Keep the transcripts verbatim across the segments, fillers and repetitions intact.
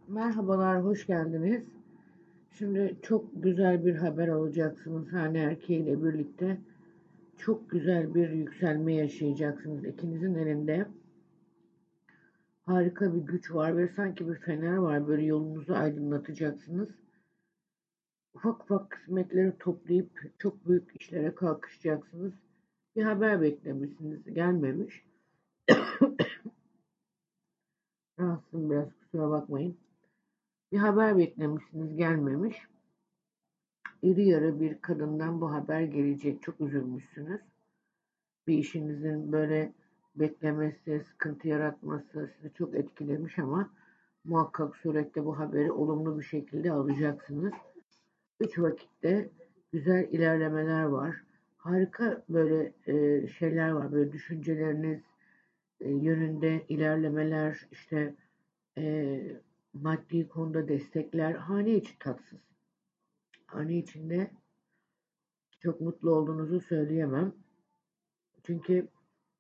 Merhabalar, hoş geldiniz. Şimdi çok güzel bir haber alacaksınız. Hane erkeğiyle birlikte çok güzel bir yükselme yaşayacaksınız. İkinizin elinde harika bir güç var ve sanki bir fener var. Böyle yolunuzu aydınlatacaksınız. Ufak ufak kısmetleri toplayıp çok büyük işlere kalkışacaksınız. Bir haber beklemişsiniz, gelmemiş. Rahatsızım biraz, kusura bakmayın. Bir haber beklemişsiniz, gelmemiş. İri yarı bir kadından bu haber gelecek. Çok üzülmüşsünüz. Bir işinizin böyle beklemesi, sıkıntı yaratması sizi çok etkilemiş ama muhakkak surette bu haberi olumlu bir şekilde alacaksınız. Üç vakitte güzel ilerlemeler var. Harika böyle e, şeyler var. Böyle düşünceleriniz e, yönünde ilerlemeler, işte e, maddi konuda destekler. Hane içi tatsız. Hane içinde çok mutlu olduğunuzu söyleyemem. Çünkü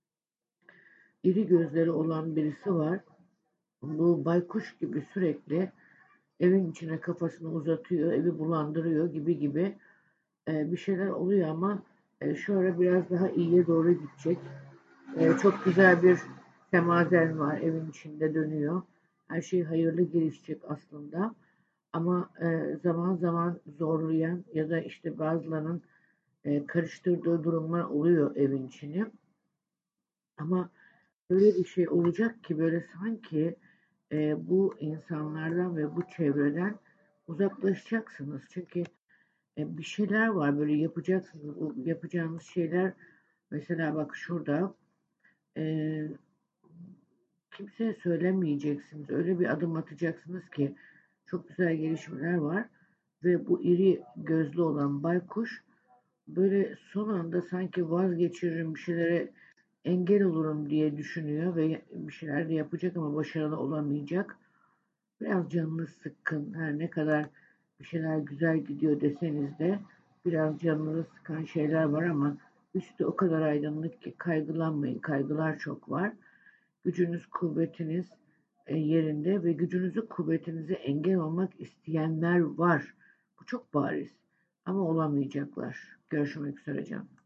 iri gözleri olan birisi var. Bu baykuş gibi sürekli evin içine kafasını uzatıyor, evi bulandırıyor gibi gibi e, bir şeyler oluyor ama e, şu ara biraz daha iyiye doğru gidecek. E, çok güzel bir semazen var, evin içinde dönüyor. Her şey hayırlı gelişecek aslında. Ama e, zaman zaman zorlayan ya da işte bazılarının e, karıştırdığı durumlar oluyor evin içini. Ama öyle bir şey olacak ki böyle sanki e, bu insanlardan ve bu çevreden uzaklaşacaksınız. Çünkü e, bir şeyler var böyle yapacaksınız. O yapacağınız şeyler mesela bak şurada e, kimseye söylemeyeceksiniz. Öyle bir adım atacaksınız ki çok güzel gelişmeler var ve bu iri gözlü olan baykuş böyle son anda sanki vazgeçiririm bir şeylere engel olurum diye düşünüyor ve bir şeyler de yapacak ama başarılı olamayacak. Biraz canınız sıkkın. Her ne kadar bir şeyler güzel gidiyor deseniz de biraz canınızı sıkan şeyler var ama üstü o kadar aydınlık ki kaygılanmayın. Kaygılar çok var. Gücünüz, kuvvetiniz e, yerinde ve gücünüzü, kuvvetinize engel olmak isteyenler var. Bu çok bariz ama olamayacaklar. Görüşmek üzere canım.